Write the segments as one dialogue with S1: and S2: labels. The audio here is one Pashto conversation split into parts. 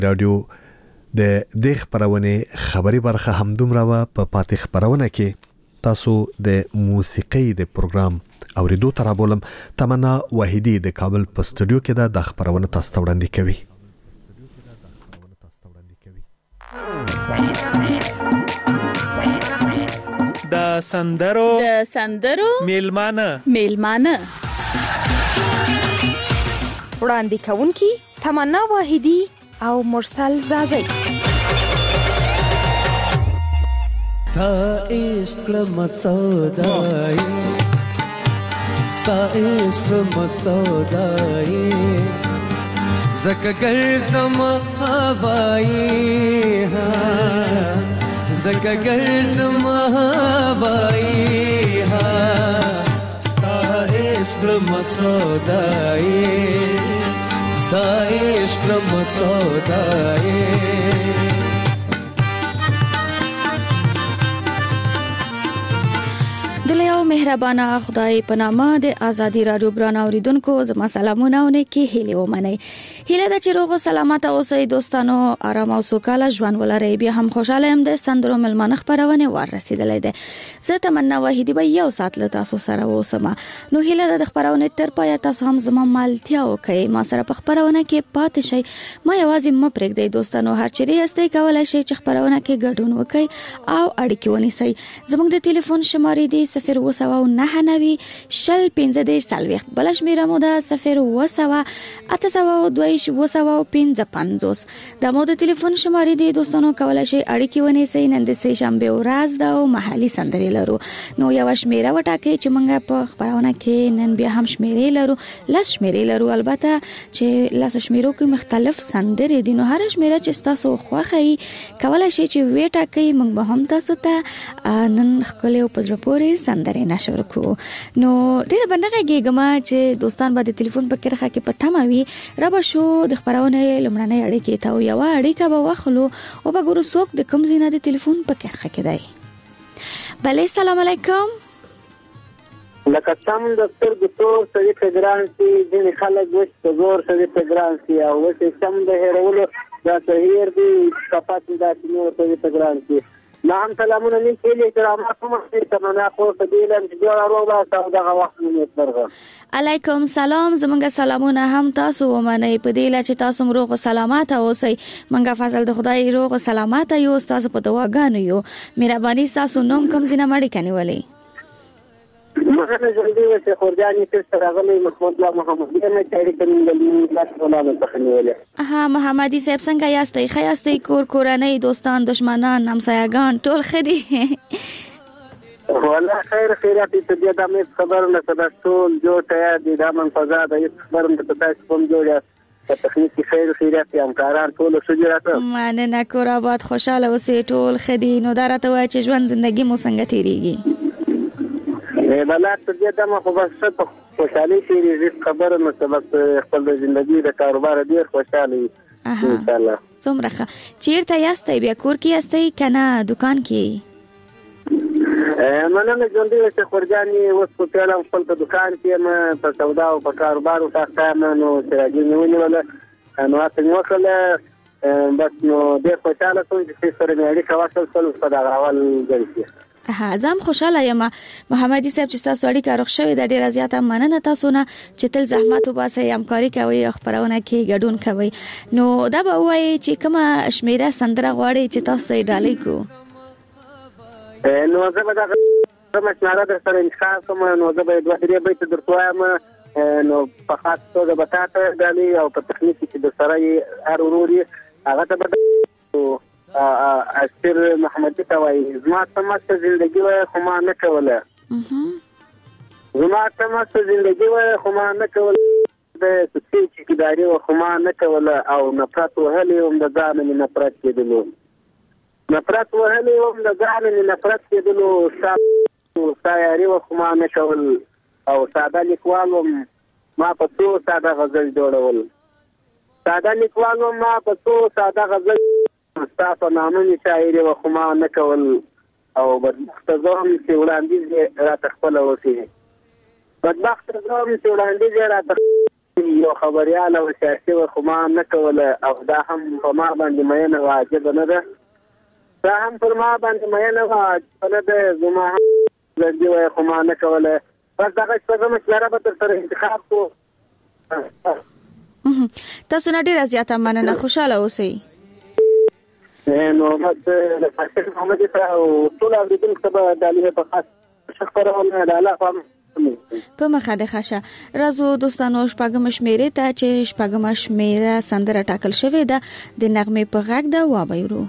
S1: رادیو د دې خبرونه خبري برخه هم دومره و په پاتې خبرونه کې تاسو د موسیقي د پروګرام اوریدو تر بولم تمنا وحیدی د کابل په سټوډیو کې د خبرونه تاسو ته وړاندې کوي.
S2: د سندرو میلمانه
S3: وړاندې کوونکی تمنا وحیدی او مرسل زازی.
S4: تا عشق مسودای ستا عشق مسودای زکه ګرځم هوایی زکه ګرځم هوایی ستا عشق مسودای ستا عشق مسودای.
S5: دلیو مهربانه خدای په نامه د ازادي رادیو بران اوریدونکو زما سلامونه او نیکی هیله ومنئ. هیله د چې روغ او سلامت اوسئ دوستانو، آرام او سوکاله ژوند ولرئ. بیا هم خوشاله یم د سندرو ملمانه خبرونه ور رسیدلې ده. زه تمنا وحیدی به یو ساعت له تاسو سره اوسم. نو هیله د خبرونه تر پای تاسو هم زما مالتیا وکړئ، ما سره په خبرونه کې پاتې شئ. ما یوازې م پرېږدئ دوستانو، هر چیرې یاستئ کولای شئ چې خبرونه کې ګډون وکړئ او اړیکې ونیسئ. زموږ د ټلیفون شمارې دي 079 شل 15 سالويخت، بل شمیره مو ده 0 822 د مو د ټلیفون شمارې دي دوستانو، کولای شئ اړیکې ونیسئ. نن د سه شنبه ورځ ده او محلي سندرې لرو، نو یو شمیره وټاکئ چې موږ په خبرونه کې نن بیا هم شمیرې لرو، لس شمیرې لرو. البته چې لس شمیرو کې مختلف سندرې دي، نو هر شمیره چې تاسو خوښه کولای شئ چې وټاکئ، موږ به هم تاسو ته نن خپل او پزره پورې سندرې نشور کو. نو ډیره بندګه ګما چې دوستان به د ټلیفون په کرخه کې پته ماوي را به شو د خبرونه لمړنۍ اړیکې ته یو اړیکه به واخلو او به ګورو څوک د کوم زینه د ټلیفون په کرخه کې دی. بله السلام علیکم.
S6: لکه سم دکتور دکتور سړي فګران سي ځینې خلک وښ په زور سړي فګران سي او وښ سم د هیرولو دا صحیح دی کپات دا نور سړي فګران سي. نام سلامونه لیکي کرامات هم تمنا خو فضیلت جوړ روغه تاسو دغه وخت مې ورغه.
S5: علیکم سلام، زمونږ سلامونه هم تاسو ومنئ. په دې لچ تاسو روغ او سلامت اوسئ. منګه فضل د خدای روغ او سلامت یو، تاسو په دعاګانو یو. مهرباني تاسو نوم کوم زینه مړی کني ولی
S6: مهنه جلدی وسه خورجانی تر راغلی محمد الله محمدی نه چاري کوم د لاس ولانه تخنیولې.
S5: محمدی صاحب څنګه یاستئ؟ خیاستئ؟ کورنۍ دوستان دشمنان همسایگان ټول خدي؟
S6: والله خیر خیرات دې د دې خبر نه تاسو جو ته دې د من فضا د خبر نه تاسو کوم جوړه تخنیکی خیر خیرات همکاران ټول شجراته
S5: مننه. کور آباد خوشاله اوسئ ټول خدي. نو درته وای چې ژوند زندگی مو څنګه تیریږي؟
S6: بلات دې دمه خو بس خوشالي شي خبره نو سبب خپل ژوندۍ د کاروبار ډیر خوشاله ان شاء الله.
S5: څومره چیرته یاستئ؟ بیا کور کې یاستئ کنه دکان کې؟
S6: مننه ژوندۍ چې خورجاني اوس په پیلم خپل دکان کې ما په سودا او په کاروبار او تاسو نو سراجي نیولې ولا نو تاسو وکړه بس نو ډیر خوشاله کوم چې سره مې اړیکه واصل په دا اول ځای.
S5: زم خوشاله یم محمدی صاحب چې تاسو اړیکه روغ شوې د ډیره زیاته مننه تاسو نه چې تل زحمت وباسئ، همکاري کوئ او خبرونه کې ګډون کوئ. نو دا به وایي چې کومه شمیره سندره غواړئ چې تاسو یې ډالۍ کو؟
S6: نو زه به دا مشوره در سره انتخاب کوم. نو زه به دوه درې بیت درته وایم، نو په خاص توګه به تاسو ډالۍ او په تخنیکی چې در سره یې هر ورور هغه ته به اشتر محمدی ته وایي زما تماسه زندگی وای خو ما نه کوله، زما تماسه زندگی وای خو ما نه کوله، د سچې چکیداری و خو ما نه کوله، او نفرت وهلې وم د ځان مې نفرت کېدلو، نفرت وهلې وم د ځان مې نفرت کېدلو، سایاري و خو ما نه کول، او ساده لیکوال وم ما په څو ساده غزل جوړول، ساده لیکوال وم ما په څو ساده غزل ستا په نامه مې شاعري و خو ما نه کول، او بدبخته زوم چې وړاندیز یې راته خپله وکړي، بدبخته زوم چې وړاندیز یې راته یو خبريال او سیاسي خو ما نه کوله او دا هم په ما باندې مینه واجب نه ده دا هم پر ما باندې مینه واجب نه ده زما هم زندګي وای خو ما نه کوله بس دا څه مشوره به تر سره انتخاب کو
S5: تاسو نه ډیر زیاته مننه خوشاله اوسئ
S6: نو د فاصله محمد او ټول اوریدونکو ته د علي په خاص شکرونه لاله
S5: په مخه د خاشه رازو دوستانو شپږم شمیره ته چې شپږم شمیره سندره ټاکل شوې ده د نغمه په غږ ده وابایرو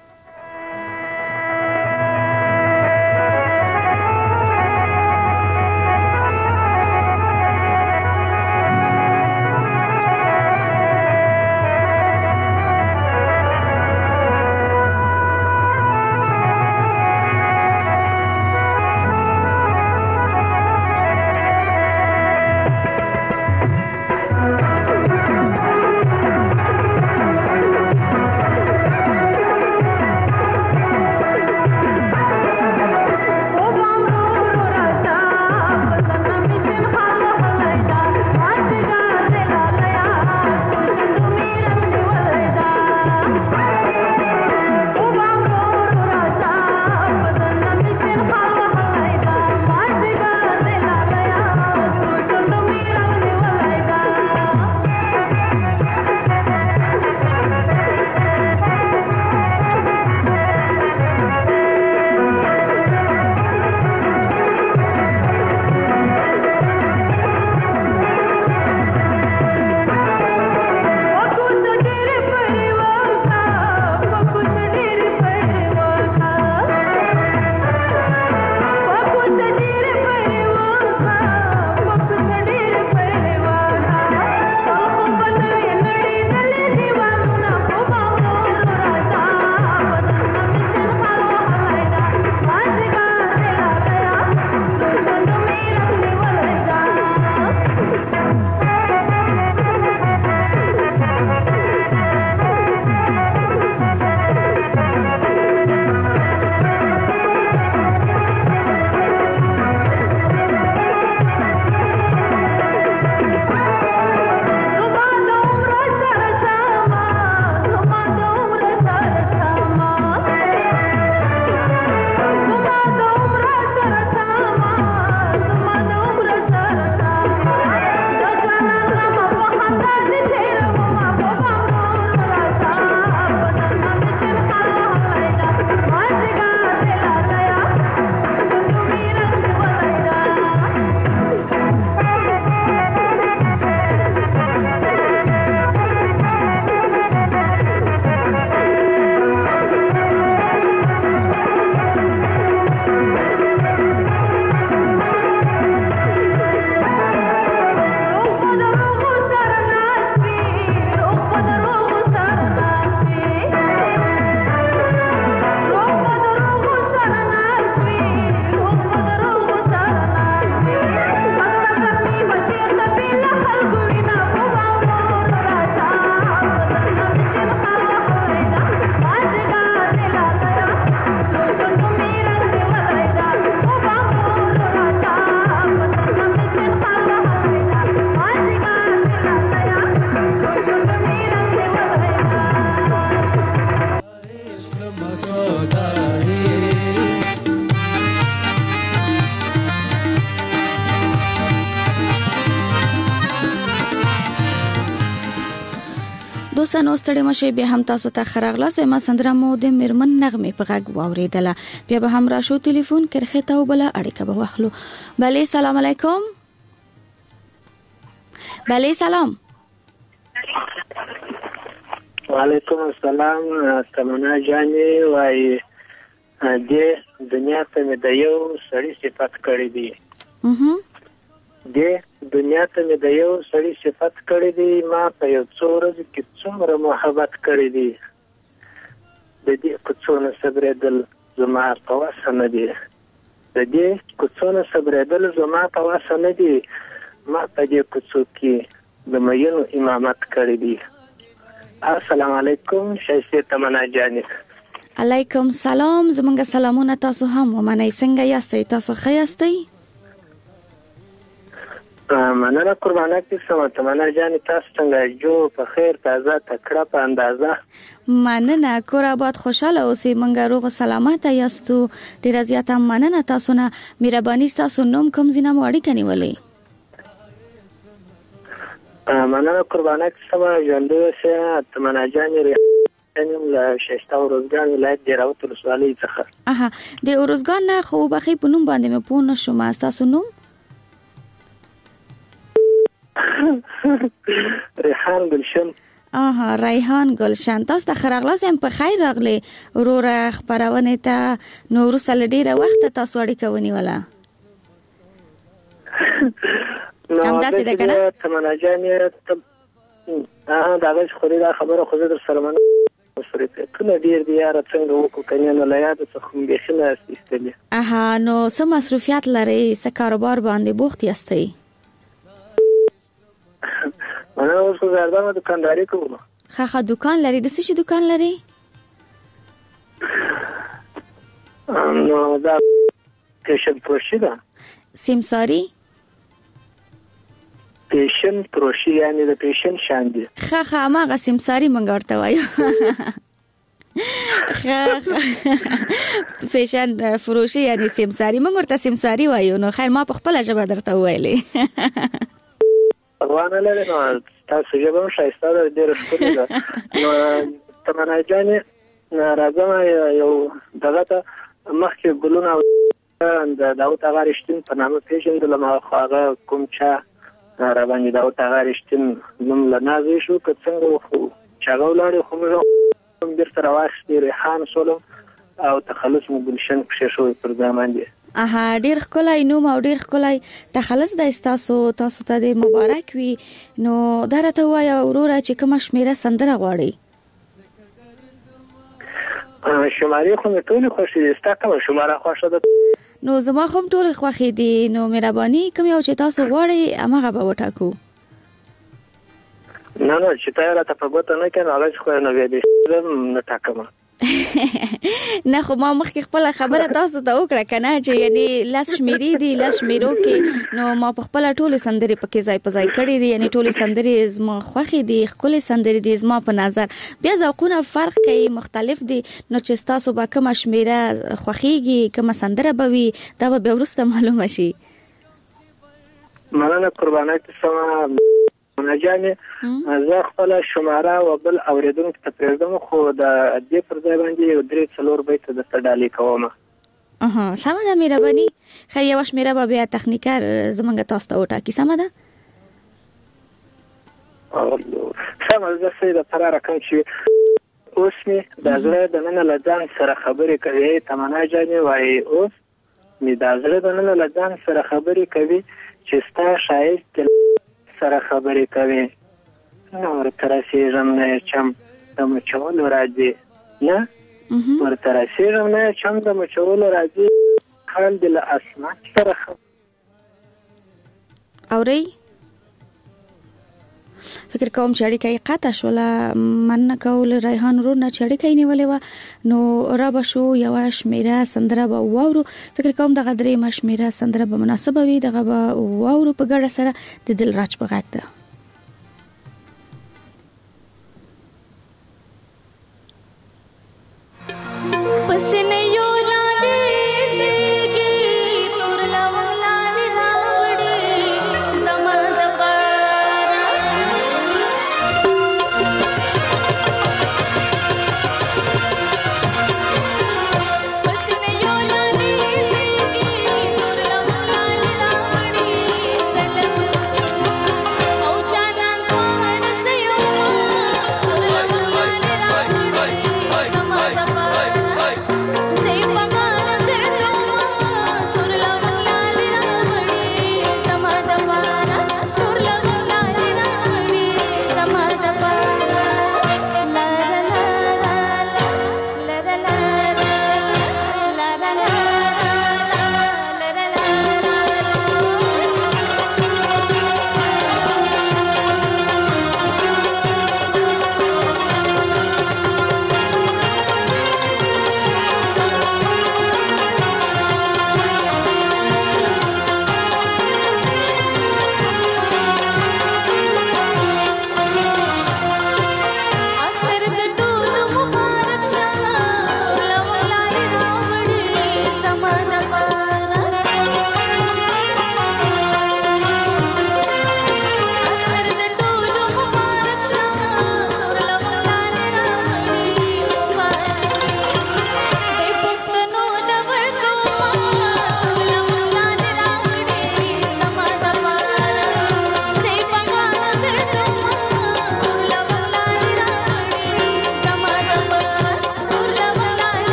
S5: دوستانو ستړي مشه به هم تاسو ته خراغلاس ما سندره مو د مرمن نغمه په غږ واوریدله بیا به هم راشو ټلیفون کرخه ته وبله اړیکه به واخلو بله سلام علیکم بله سلام
S6: وعلیکم السلام تمنا جانې وای د دنیا ته مې د یو سړي صفات کړی دی د دنیا ته مې د یو سړي صفات کړی دی ما په یو څو ورځې کې څومره محبت کړی دی د دې کوڅونه صبرېدل زما په وس نه دی د دې کوڅونه صبرېدل زما په وس نه دی ما په دې کوڅو کې د مینو امامت کړی دی السلام علیکم شایسته تمنا جانې
S5: علیکم سلام زمونږ سلامونه تاسو هم ومنئ څنګه یاستئ تاسو ښه یاستئ
S6: مننه قربانک دې سم تمنا جان تاسو څنګه جو په خیر تازه تکړه په اندازه
S5: مننه کور آباد خوشاله اوسئ منګه روغ سلامت یاستو ډیر زیاته مننه تاسو نه مهرباني تاسو نوم کوم زینه مو اړیکه نیولې
S6: مننه قربانک سم ژوندو سه تمنا جان نیم له شیشته اورزګان ولایت د راوت ولسوالۍ څخه
S5: د اورزګان نه خو بخې په نوم باندې مې پوه نه شوم تاسو نوم
S6: ریحان گلشن
S5: ریحان گلشن تاسو ته خراغلاسم په خیر راغلی وروره خبرونه ته نور سره ډیره وخت تاسو اړیکه ونیوله
S6: هم داسې ده کنه تمنا جان دا غږ خوري دا خبره خو در سره منه سره ته ډیر دی یاره څنګه وکړو کنه نو لا یاد څه خو به خنه استلی
S5: نو سم مصروفیات لري څه کاروبار باندې بوخت یاستئ
S6: انا اوس زردانه دکانداري کوم
S5: خا دکان لري د څه شي دکان لري
S6: نو دا پیشن پروشی ده
S5: سیمساری
S6: پیشن پروشی یعنی د پیشن شان دي
S5: خا ما سیمساری منګ ورته وایو پیشن فروشی یعنی سیمساری منګ ورته سیمساری وایو نو خیر ما په خپل ژبه درته ویلې
S6: روانه لري نو تاسو ژبه شایسته ده ډېر ښکلې ده نو تمنا جان راځم یو دغه ته مخکې ګلونه د داوود هغه رښتین په نامه پیژندل ما هغه کوم چا را باندې داوود هغه رښتین نوم لنازې شو که څنګه خو چاغه ولاړې خو موږ بیرته راواخیستې ریحان سولم او تخلص مو ګلشن پکښې شوی پر ځای باندې
S5: ډیر ښکلی نوم او ډیر ښکلی تخلص دی تاسو ته د مبارک وي نو دا راته ووایه وروره چې کومه شمېره سندره غواړئ
S6: شمارې خو مې ټولې خوښې دي ستا کومه شماره خوښه ده
S5: نو زما خو هم ټولې خوښې دي نو مهرباني کوم یو چې تاسو غواړئ هماغه به وټاکو
S6: نه چې تا راته په ګوته نه کړې نو هغه خو نه بیا دې نه ټاکمه
S5: نه خو ما مخکې خپل خبره تاسو ته وکړه کنه چې یعنی لاس شمیرې دي لاس شمیرو کې نو ما په خپل ټوله سندري پکې ځای په ځای کړې دي یعنی ټوله سندري زما خوښې دي خپل سندري دي زما په نظر بیا ذوقونه فرق کوي مختلف دي نو چې تاسو به کوم شمیره خوښيږي کوم سندره به وي دا به ورسته معلومه شي
S6: مننه قربانای سم منجانه زه خپل شماره او بل اوریدونکو ته پرېږدم خو د دې پر ځای باندې یو درې څلور بیت د تډالي کوم
S5: سمه ده مهرباني خیر یو شمیره به بیا تخنیکر زمونږ تاسو ته وټاکي سمه ده
S6: سمه زه سیده پر رقم چې اوس می د زړه د نن له ځان سره خبرې کوي تمنا جانې وایي اوس می د زړه د نن له ځان سره خبرې کوي چې ستا شایست سره خبرې کوي نو ترسیږم نه چم د مچولو راځي نه ورته رسیږم نه چم د مچولو راځي خال د اسمان سره
S5: اوري فکر کوم چې اړیکه قطع شوله من کول ریحان ورور نه چې اړیکه نیولې و نو را به شو یو شمیره سندره به واورو فکر کوم دغه درې مشمیره سندره به مناسبه وي دغه به واورو په ګډه سره د دل راج په غږ ده
S7: او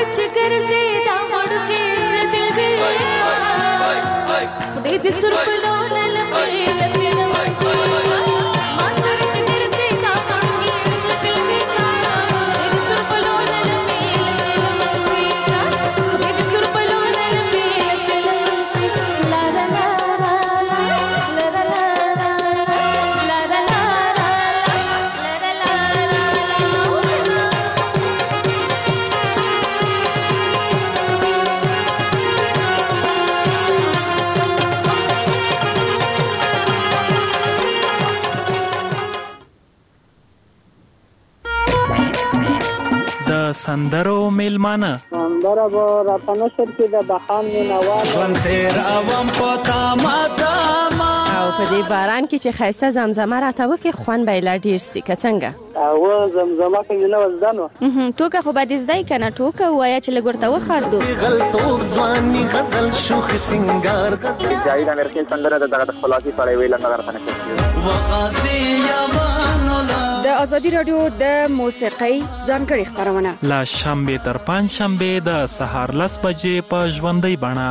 S7: چې ګرځي دا مړ کې زړه دل وي خدای دې سر په لونه لمې لمې ما سره چې ګرځي دا مړ کې زړه دل وي خدای دې سر په لونه لمې لمې خدای دې سر په لونه لمې لمې لا لا لا لا لا لا لا
S2: سندرو میلمانه
S6: سندره به راته نشر کې د بهام مینوال
S4: ژوند تېروم په تامه تامه
S8: او په دې باران کې چې ښایسته زمزمه راته وکړي خوند به یې لا ډېر سي که څنګه
S6: او زمزمه کې نه وزدان و
S5: ټوکه خو به دې زده یې که نه ټوکه ووایه چې لږ ورته وخاردو
S4: غلطوب ځواني غزل شوخ سنگار
S6: جاوید امیر سندره د دغه خلاصي سره ویل نه راته نشر
S4: وقاسي یمانولا
S3: د ازادي رادیو د موسیقۍ ځانګړي خبرونه
S2: لا شنبه تر پنځ شنبه د سهار 10 بجې په ژوندۍ بڼه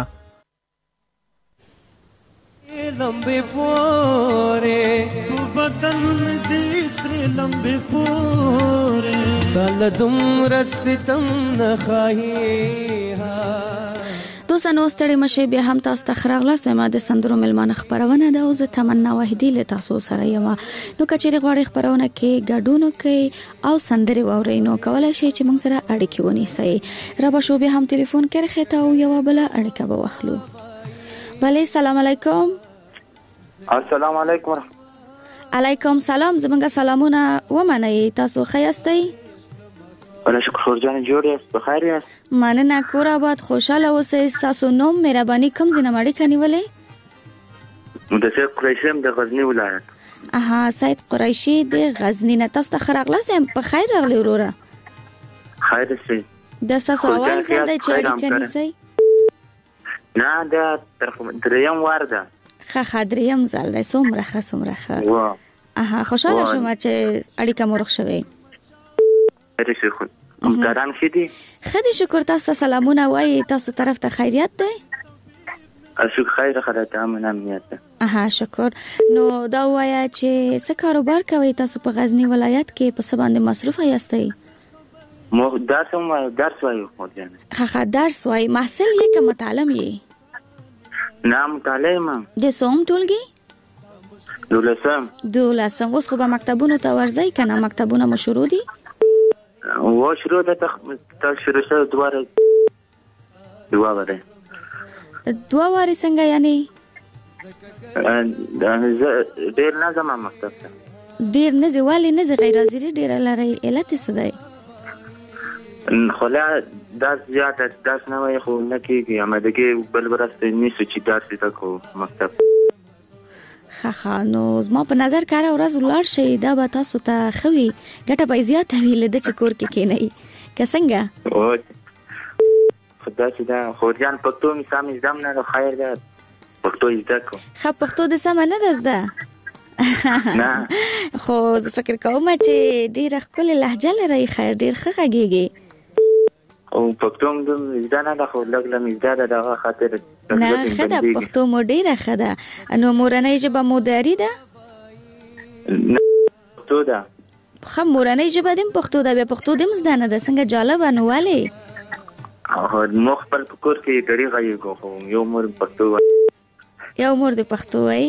S4: لمبه پوره تو بدن دې سره لمبه پوره تل دومره ستم نه خایي
S5: دوستانو ستړي مشه بیا هم تاسو ته خراغلاست ما د سندرو ملمانه خبرونه ده او زه تمنا واحدی له تاسو سره یم نو کچېری غواړي خبرونه کې ګډون کوي او سندري واوري نو کولای شي چې موږ سره اړیکه ونیسئ را به شو بیا هم ټلیفون کې راخته او یو بل اړیکه به واخلو بله سلام علیکم
S6: السلام علیکم
S5: علیکم سلام زمونږ سلامونه ومنئ تاسو خیاستئ
S6: ولا شکر جان جوړ یاست بخیر یاست
S5: مننه کور آباد خوشاله اوسئ تاسو نوم مهرباني کوم ځای نه اړیکه نیولې
S6: مدثر قریشی د غزنی ولایت
S5: اها سید قریشی د غزنی نه تاسو ته خراغلاست په خیر راغلی وروره
S6: خیر سي
S5: د تاسو اول ځل د اړیکه نیسئ
S6: نه دا دریم وار ده
S5: ښه دریم ځل دی څومره ښه اها خوشاله شوم چې اړیکه مو روغ شوې
S6: همکاران ښه دي
S5: شکر تاسو ته سلامونه وایي تاسو طرف ته خیریت دی
S6: شکر خیر خلاص امن امنیت
S5: اها شکر نو دا وایا چې څه کاروبار کوي تاسو په غزنی ولایت کې په څه باندې مصروف یاستئ
S6: مو درس وایو
S5: ښه درس وایي محصل یې که متعلم یې
S6: نه متعلم
S5: د څوم ټولګي دولسم اوس خو به مکتبونو ته ورځئ که نه مکتبونه مو شروع دي
S6: و شروع ده تا شروع شده دواره
S5: دوه واري څنګه یعنی
S6: ډیر نه زما مکتب ته
S5: ډیر نه زی والی نه زی غیر حاضری ډیر لري علت څه دی
S6: خلا درس زیات درس نه وای خو نه کیږي امدګي بل برسته نیسو چې درس تکو مکتب
S5: خا نو زما په نظر کار ورځ ولر شي دا به تاسو ته خوي ګټه به زیات ویل د چکور کې کینای که څنګه
S6: خدای چې دا خورجان پښتو می سم زم نه خیر ده پښتو زده کو
S5: پښتو د سم نه دزده
S6: نه
S5: خو فکر کوم چې ډیر خپل لهجه لري خیر ډیر خغږیږي
S6: او پښتو د زده نه خو لګلم زده دغه خاطر
S5: نه خدا پښتو مو ډیره خدا نو مورنۍ ژبه مو داری ده
S6: نه پښتو ده
S5: خو مورنۍ ژبه دیم پښتو ده بیا پښتو دیم زده نه ده څنګه جالب نه والی
S6: مخ پر کور کې ډېری غي کو یو مور پښتو
S5: د پښتو وای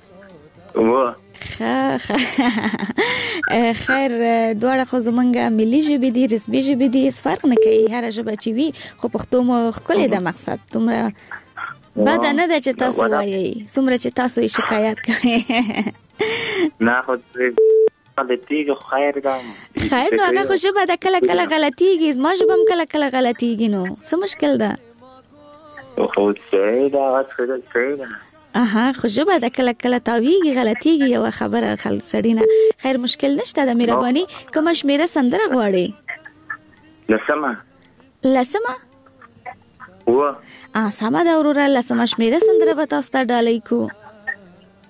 S5: خیر دواړه خو زمونږه ملي ژبې دي رسمي ژبې دي هیڅ فرق نه کوي هر ژبه چې وي خو پښتو مو ښکلې ده مقصد دومره بد نه ده چې تاسو وایي څومره چې تاسو یې شکایت کوئ
S6: نه خو غلطیږي خیر ده
S5: خیر نو هغه خو ژبه ده کله کله غلطیږي زما ژبه هم کله کله غلطیږي نو څه مشکل ده
S6: خو صحیح ده صحیح ده
S5: اها خو ژبه ده کله کله تاویږي غلطیږي یو خبره خلک سړینه خیر مشکل نشته د مهرباني کومه شمیره سندره غواړي لسمه سمه ده وروره لسمه شمیره سندره به تاسو ته ډالۍ کو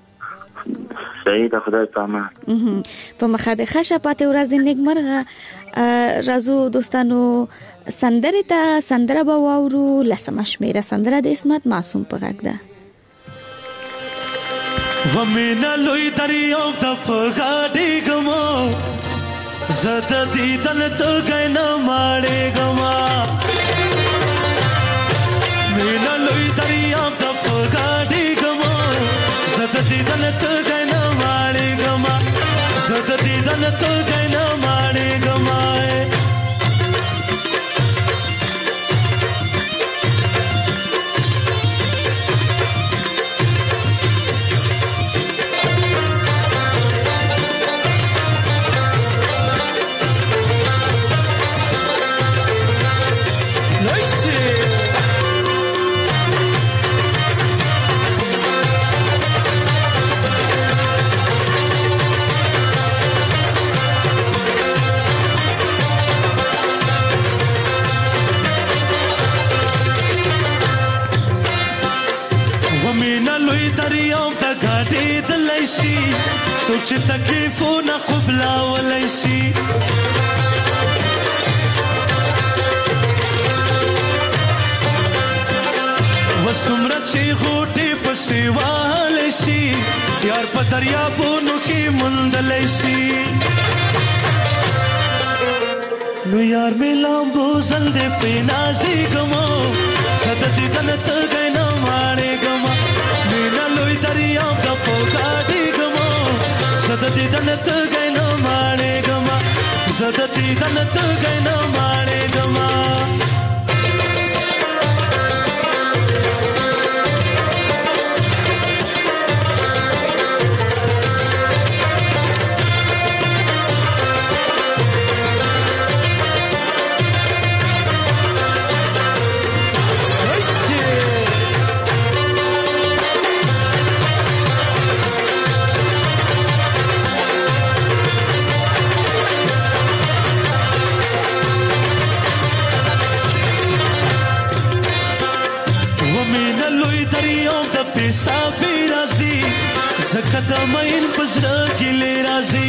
S6: صحیح ده خدای پامان
S5: په مخه د ښه پاتې ورځ د نیکمرغه راځو دوستانو سندره ته سندره به واورو. لسمه شمیره سندره د اسمت معصوم په غږ ده.
S9: ومینا لوی دریاب د پغاډي ګمو زد دیدن ته غینا ماړې ګما مینا لوی دریاب د پغاډي ګمو زد دیدن ته غینا ماړې ګما زد دیدن ته غینا ماړې ګما सोच तकलीफो न खुबला वलैसी वसुमरा ची घोटे पसेवा लैसी यार पदरिया बोनो की मुंदलैसी नो यार मिला बोझल दे पे नाजी गमो सदती तन त गैना मारे गमा मीना लोई दरिया का पोगाडी गमो सदती तन त गैना मारे गमा सदती तन त गैना मारे गमा صافي رازي زكد مين بزرق لي رازي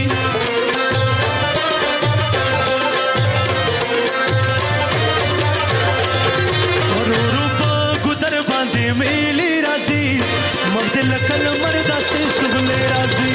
S9: اوروبا قدر باندې ميلي رازي مبدل کل مرد سي شغل رازي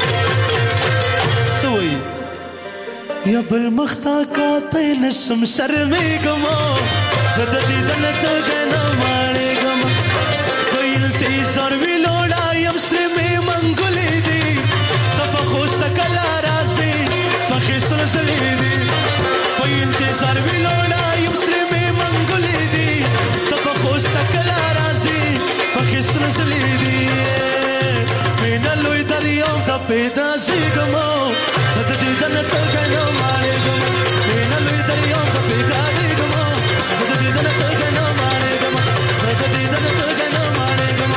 S9: سوي يا بالمختا كاتي نسم شرمي گمو زددي دلت گنا ماړي گم سر وی لوڑا یم سر میں منگولی دی تپا خوست کلا رازی پخی سلسلی دی پی انتظار وی لوڑا یم سر میں منگولی دی تپا خوست کلا رازی پخی سلسلی دی مینا لوی دریاو تا پیدا سی گمو صد دیدن تا گنا مارے گمو مینا لوی دریاو تا پیدا دی گمو صد دیدن تا گنا مارے گمو صد دیدن تا گنا مارے گمو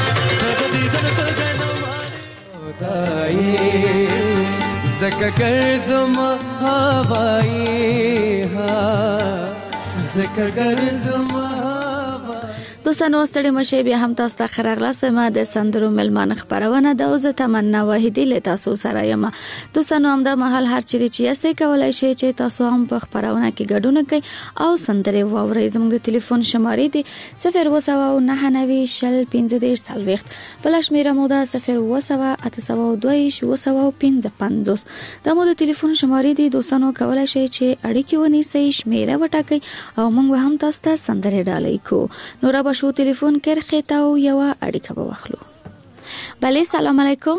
S10: زکا گرزم هوایی ها زکا گرزم
S5: دوستانو ستړي مشه بیا هم تاسو ته خراغلاس ما د سندرو ملمان خبرونه د اوزه تمنا واحدی له تاسو سره یم. دوستانو هم د محل هر چیرې چې یاستئ کولای شئ چې تاسو هم په خبرونه کې ګډون کړئ او سندره واورئ. زموږ د ټلیفون شمارې دي 029901540 بل شمیره مو ده 0280255. د مو د ټلیفون شمارې دي دوستانو کولای شئ چې اړیکې ونیسئ شمیره وټاکئ او موږ هم تاسو ته سندره ډالۍ کو. نورا باشو تلیفون کر خیتاو یوا اړیکه به واخلو. بله سلام علیکم.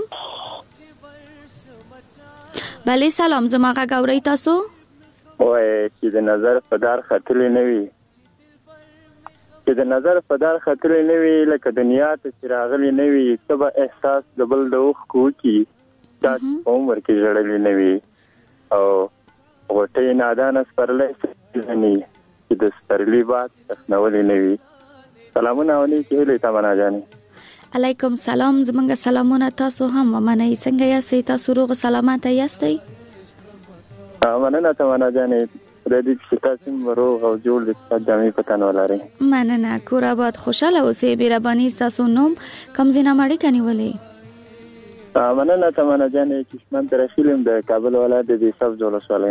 S5: بله سلام زما غږ اورئ تاسو؟
S6: وای چې د نظر په دار خطلې نه وي چې د نظر په دار خطلې نه وي لکه دنیا ته چې راغلي نه وي څه به احساس د بل د اوښکو وکړي دا عمر کې ژړلې نه وي او غوټۍ نادانه سپرلی ځني چې د سپرلي باد تخنولې نه وي. سلامونه ونی کې هلې تمنا جانې.
S5: علیکم سلام زمونږ سلامونه تاسو هم ومنئ. څنګه یاستئ تاسو روغ سلامت یاستئ؟
S6: مننه تمنا جانې خدای دې چې تاسو روغ او جوړ دې جامې پتان ولرئ.
S5: مننه کور آباد خوشاله اوسئ. مهرباني ستاسو نوم کوم ځای نه مړی کنیولې؟
S6: مننه تمنا جانې چې من تر خیلم د کابل ولایت د سبز ولسوالۍ نه.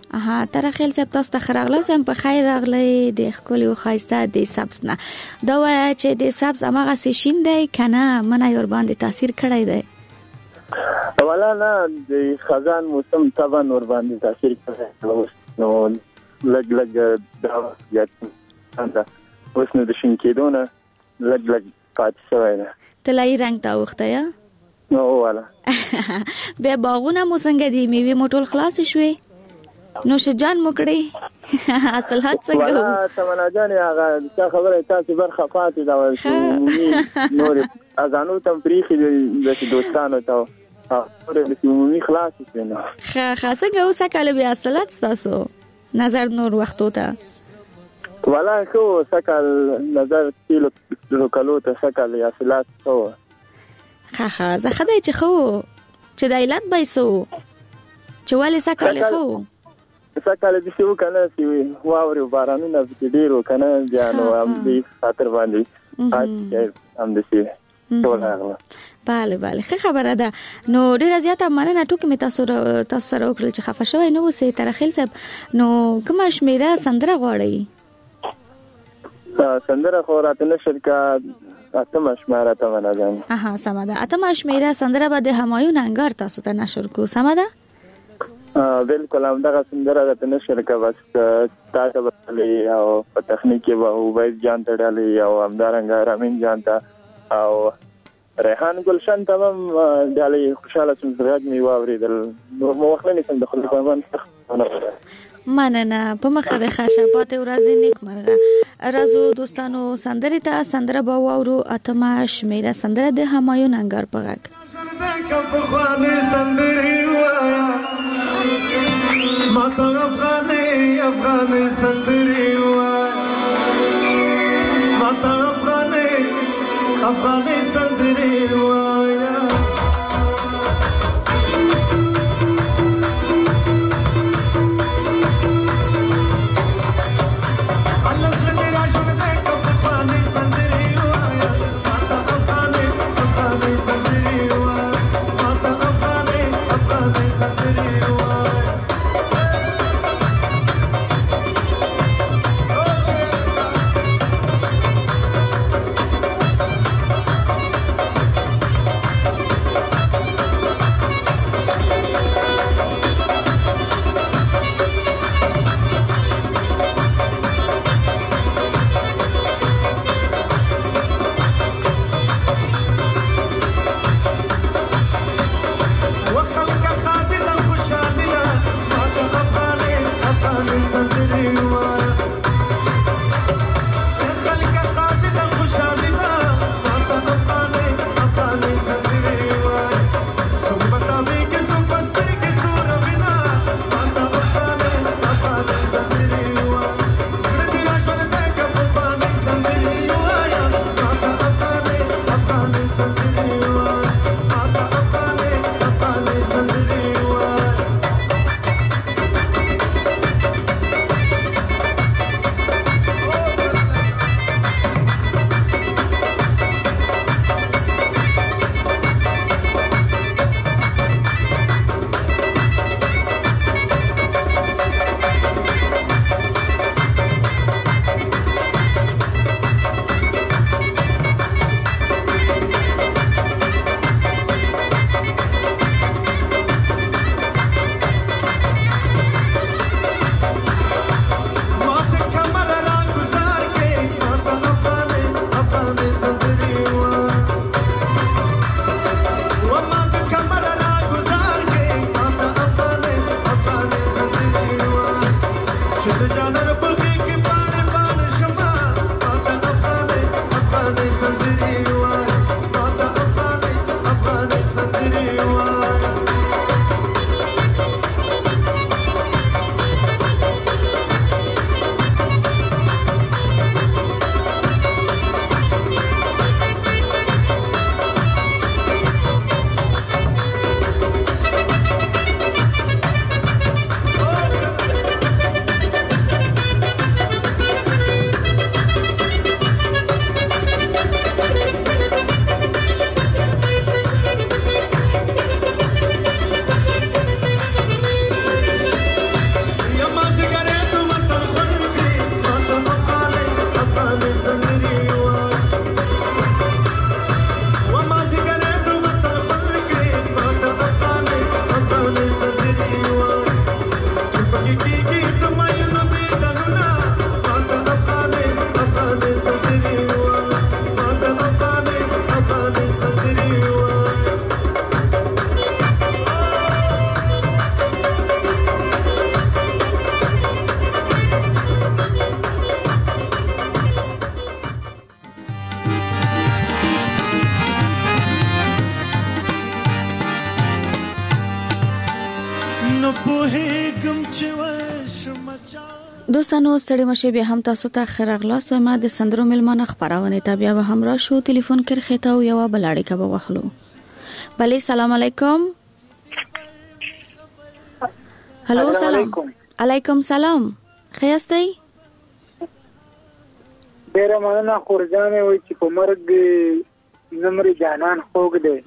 S5: ترخیل صاحب تاسو ته خراغله سم په خیر راغلی د خپل او خایسته د سبز نه دا وای چې د سبز هغه سشین دی کنه منه ور باندې تاثیر کړی دی
S11: ولا نه د خزان موسم طبعا ور باندې تاثیر کړی نو لګ دا یا اوس نو د شین کېدونه لګ پاتې شوی ده
S5: طلایی رنگ تا وخته یا
S11: نو والا
S5: به باغونه مو څنګه دی میوه موټول خلاص شوي نو شجان مکړي اصلحات څنګه
S11: ولا تمنا جان هغه څه خبره تاسو برخه فاتې دا نور اذانو تم پریخي د دوستانو ته او د عمومي خلاص شنه
S5: څنګه اوسه کله بیا اصلحات تاسو نظر نور وختو ته
S11: ولا خو سکل نظر تیلو کلو ته سکل یا اصلحات خو
S5: زه خدای چې خو چې د علت بایسو چې والي سکل خو
S11: سکل د شو کنه چې واوري بارانونه په ډیرو کنه ځانو هم دې خاطر باندې هم د شي ټول هغه
S5: bale ښه خبره ده نو ډیره زیاته مننه ټوکې مې تاسو سره وکړل چې خفه شوی نو سه ترخیل صاحب نو کومه شمیره سندره غواړي
S11: سندره خو راته نشر کا اتمه شمیره ته ونه ځم
S5: سمه ده اتمه شمیره سندره به د همایون انګار تاسو ته نشر کو سمه ده
S11: بالکل هم دغه سندره راته نشر کا بس تاسو به او په تخنیک کې به وبید جان تړلې او همدارنګ رامین جان ته او ریحان گلشن تمام دالي خوشاله سم زراج می واوریدل نو موخلنی سم د خپل پیغام
S5: مننه په مخه د خشبات ورځ د نیک مرغه رازو دوستانو سندره ته سندره با وورو اتمه شمیره سندره د همایون انګار په غږ
S9: ماته افغاني سندري ماته افغاني سندري وایا الله زنه راځو دې افغاني سندري وایا ماته افغاني سندري وایا ماته افغاني سندري وایا
S5: دوستانو ستړي مشه به هم تاسو ته خیرغلاس و ما د سندرو ملمانه خبرونه ته بیا به هم را شو ټلیفون کړ خته او یو بلاړی کا به وخلو بله سلام علیکم هلو سلام علیکم سلام خیاستی
S12: ډیره مننه خورجانې وای چې په مرګ نمر جانان خوګ دی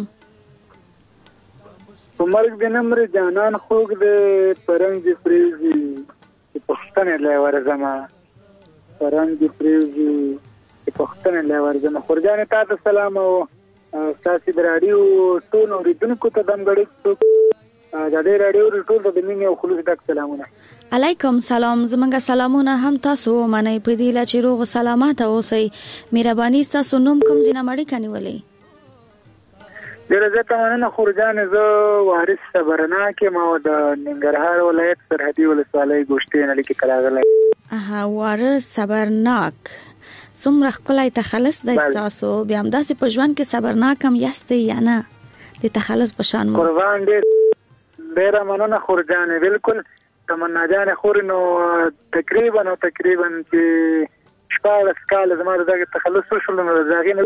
S12: په مرګ د نمر جانان خوګ دی پرنګ دی فریزي پښتنه لای ورزما پرنګ دی فریزي پښتنه لای ورزما خورجانې تاسو سلام او تاسو د رادیو ټول اوریدونکو ته دمګړی د دې رادیو ټول د مینې او خلوص ډک سلامونه
S5: علیکم سلام زمونږ سلامونه هم تاسو منئ په دې لا چې روغ سلامات اوسئ مهرباني تاسو نوم کوم ځینه مړی کنيولې
S12: ډیره زه مننه خورجان زه وارث صبرناک ما د ننګرهار ولایت سرحدي ولسوالۍ ګوشتې نه لیکي کلاغله
S5: اها وارث صبرناک څومره خلای تخلص د تاسو بیا هم داسې په ژوند کې صبرناک هم یاستئ یا نه د تخلص په شان مو
S12: قربان دې ډیره مننه خورجان بالکل تمنا جان خور نو تقریبا چې شپږ کال زموږ دغه تخلص شول نو زاغین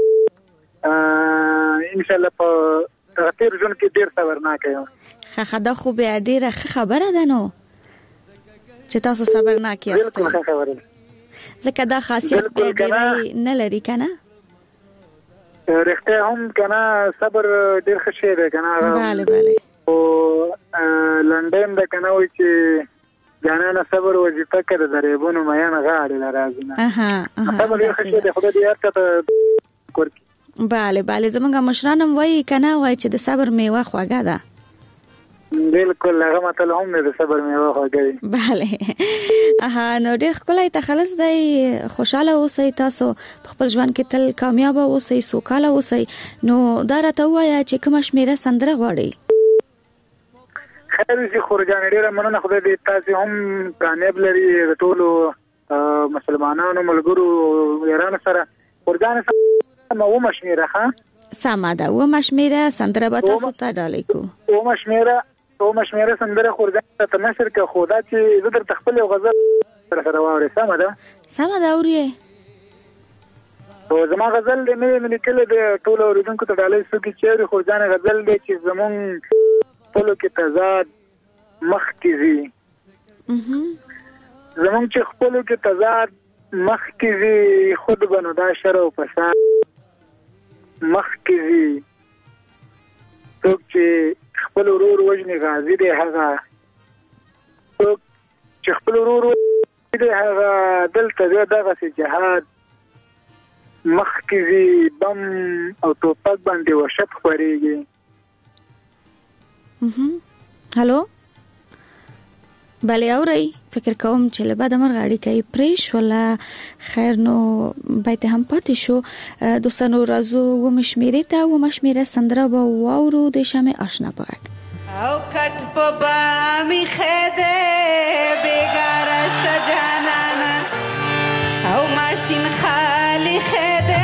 S12: ان شاء الله په تغیر جون کې ډیر صبرناک یم
S5: خدا خو به ډیره خبره ده نو چې تاسو صبرناک یاست
S12: بالکل خبره
S5: ځکه دا خاصیت ډیره نه لري کنه
S12: رښتیا هم کنه صبر ډیر ښه شی دی کنه
S5: bale
S12: او لندن د کنه وای چې جانانه صبر وظیفه کړه درېبونو مې نه غاړي لازمه صبر یو څه دی خدای دې هرته کوي
S5: bale زمونږ مشرانم وای کنه وای چې د صبر میوه خواږه ده
S12: بالکل هغه مطلب هم د صبر میوه خواږه
S5: bale نو ډېر خلای تخلص دی خوشاله اوسئ تاسو په خپل ژوند کې تل کامیاب اوسئ سوکاله اوسئ نو دا راته وایي چې کوم شمیره سندره غواړي
S12: خیر شي خورجان ډیره مننه خدای دې تاسو هم کامیاب لري ټولو مسلمانانو ملګرو یارانو سره خورجان سره مو مشمیره ښه
S5: سمه ده و مشمیره سندره به تاسو ته ډالې کو
S12: و مشمیره سندره خورجان ته نشر کې خدا چې زه در تخپل یو غزل سره واوري سمه
S5: ده اوري
S12: او زما غزل دې مې کله د ټولو اوریدونکو ته ډالې سو کې چې خورجان غزل دې چې زمون خپلو کې تضاد مخ کې زی زمونږ چې خپلو کې تضاد مخ کې زی خود بنو دا شر او فساد مخ کې زی څوک چې خپل ورور وجني غازی دی هغه څوک چې خپل ورور وجني دی هغه دلته دغه سي جهاد مخ کې زی بم او ټوپک باندې وشت خوريږي
S5: هلو بله اورئ فکر کوم چې له بعده مرغ اړیکه پرې شوله خیر نو باید هم پاتې شو دوستانو راځو و مشمیرې ته و مشمیره سندره به واورو د شمع آشنا په غږ
S13: او کټ په بامی خده بیگاره شجانانا او ماشین خالی خده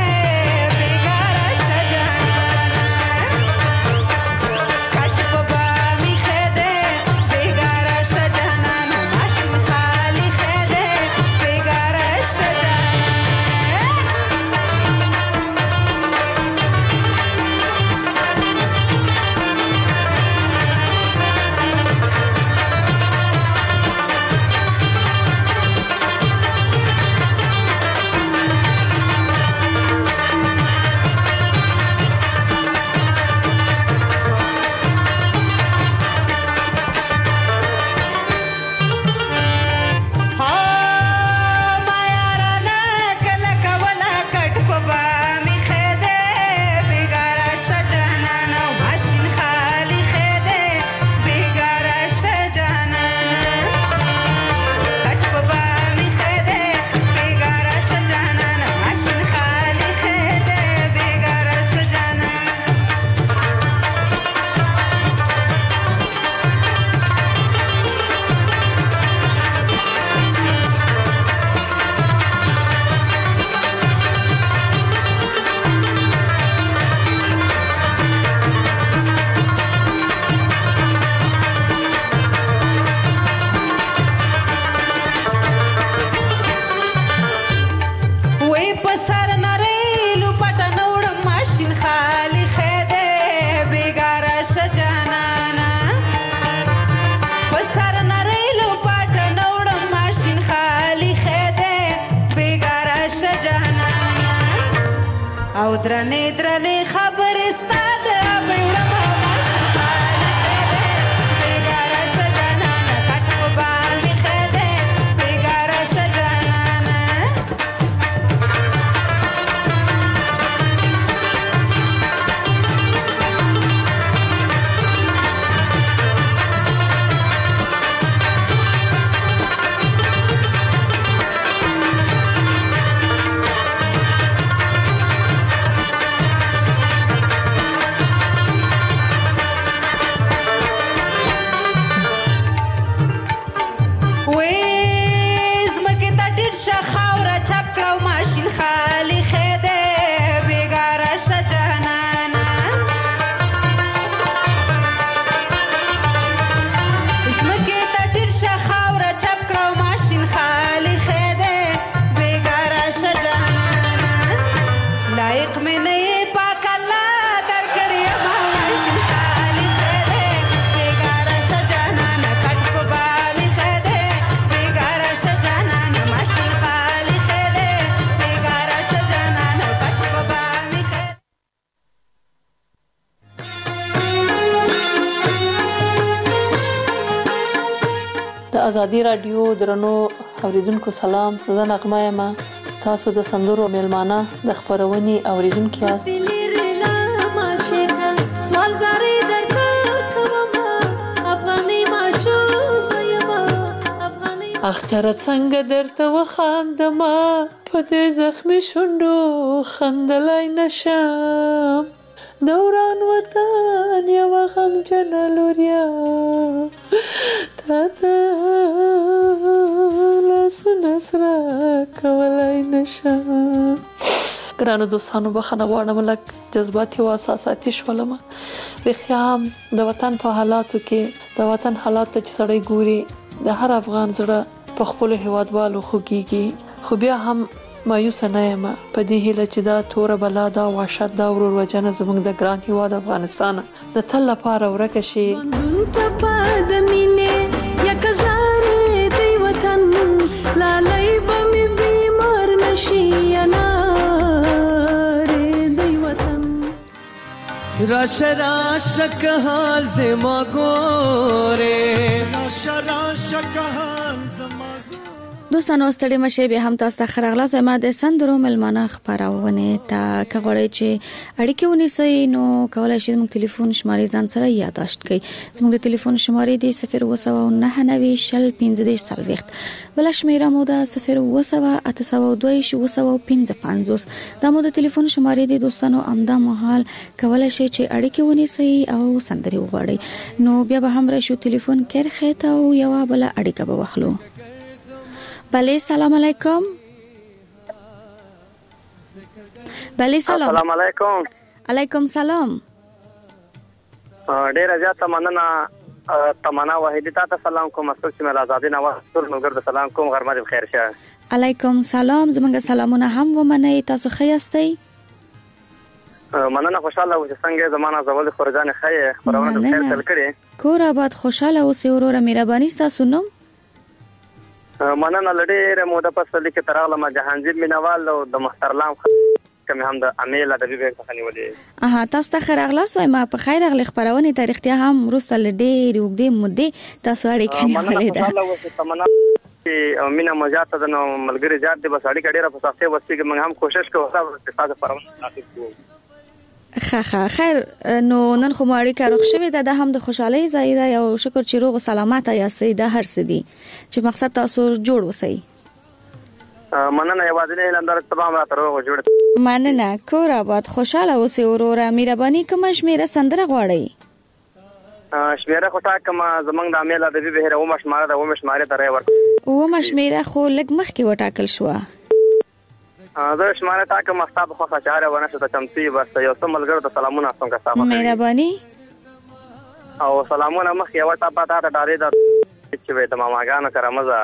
S13: او درنې درنې خبرې ستا د بړم ماشین خالي خیدې بیګاره شه جانانه کټ په باندې خیدې بیګاره شه جانانه
S14: ازادي رادیو درنو اوریدونکو سلام، زه نغمه یم. تاسو د سندرو میلمانه د خبرونې اوریدونکو یاست. اختر څنګه درته وخاندمه په دې زخمي شونډو خندلای نشم، دوران وطن یو غمجنه لوریا تاته لاسونه سره کولای نشم. ګرانو دوستانو بخښنه غواړم، لږ جذباتي او احساساتي شولم. رښتیا هم د وطن په حالاتو کې د وطن حالات ته چې سړی ګوري د هر افغان زړه په خپلو هیوادوالو خوږیږي، خو بیا هم مایوس نه یم په دې هیله چې دا توره بلا دا وحشت دا ورور وجنه زموږ د ګران هیواد افغانستان د تل لپاره ورکه شي.
S10: راشه راشه که حال زما ګوره، راشه راشه که حال زما
S5: دوستانو ستړي مشه به هم تاسو ته خراغلا زما د سندرو ملمانه خبرونه ته کغړی چې اړیکه ونیسئ نو کولای شئ موږ ټلیفون شمارې ځان سره یاداشت کړئ. زموږ د ټلیفون شمارې دی 0299015 بل شمیره مو ده 02802 دا مو د ټلیفون شمارې دی دوستانو. امدا محال کولای شئ چې اړیکه ونیسئ او سندري وغواړئ نو بیا به هم راشو ټلیفون کرخه ته او یو بل اړیکه به واخلو. بله سلام علیکم. بله سلام.
S6: السلام علیکم.
S5: علیکم سلام.
S6: ډیر زیاته مننه. تمنا واحدی ته سلام کوم. اسو چې مل آزادی نواز ټول نوګر د سلام کوم. غرمه بخیر شه.
S5: علیکم سلام. زمونږ سلامونه هم ومنئ. تاسو ښه یاستئ؟
S6: مننه. خوشاله اوسئ. څنګه زمانہ زول خورجان خیر خبرونه خیر تل کړي.
S5: کور آباد خوشاله اوسئ. وروره مهرباني تاسو نوم؟
S6: مننه. لډېر موده پس لیک تراله جهانزیب مینوال او د محترم کوم هم د امیل ادبي بیگ څخه نیولې.
S5: تاسو ته خراغلاس وایم په خیر اغلی خبرونه تاریختیا هم روسته لډېر وګدې مودې تاسو اړیکه نیولې ده.
S6: تمنا چې مینا مزاته د ملګری زیات دی بس اړیکه ډیره په سختي وسته کې موږ هم کوشش کوو چې تاسو پرونه تاسو کوو.
S5: خیر نو نن خو اړیکه روغ شوې ده د هم د خوشحالي ځای ده یو شکر چې روغ سلامت یاستئ د هر څه دي چې مقصد تاسو جوړ وسی.
S6: مننه. یوازې نه لندر تمام راته روغ جوړ.
S5: مننه. کور آباد خوشاله اوسئ. وروره مهرباني کوم شمیره سندره غواړئ؟
S6: شمیره خو تا کوم زمنګ د امیل ادبي بهره و مشماره د و مشماره درې ورک
S5: و مشمیره خو لګ مخ کې وټاکل شو.
S6: زه شماره تا کوم مستاب خو خاطر ونه شو ته چمتي بس یو څو ملګرو ته سلامونه اسم کا صاحب.
S5: مهرباني.
S6: او سلامونه مخ یو ټا پتا ته ډارې دا چې وې د ماماګانو کرامزه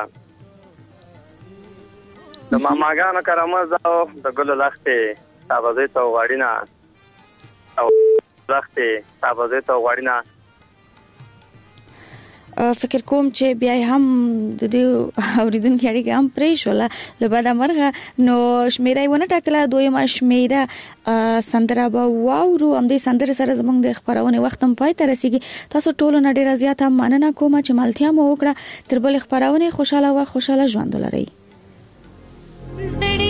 S6: د ماماګانو کرامزه او د ګل لختې تابزې ته غاړینا او لختې تابزې ته غاړینا.
S5: فکر کوم چې بیا هم د دې اوریدونکو اړیکه هم پرې شوله لبدا مرغه نو شمیره ونه ټاکله دویمه شمیره سندره به واورو هم دې سندره سره زموږ د خبرونه وخت هم پای ته رسیږي تاسو ټول نه ډیر زیات مننه کوم چې مالتیا مو وکړه تر بل خبرونه خوشاله ژوند ولرئ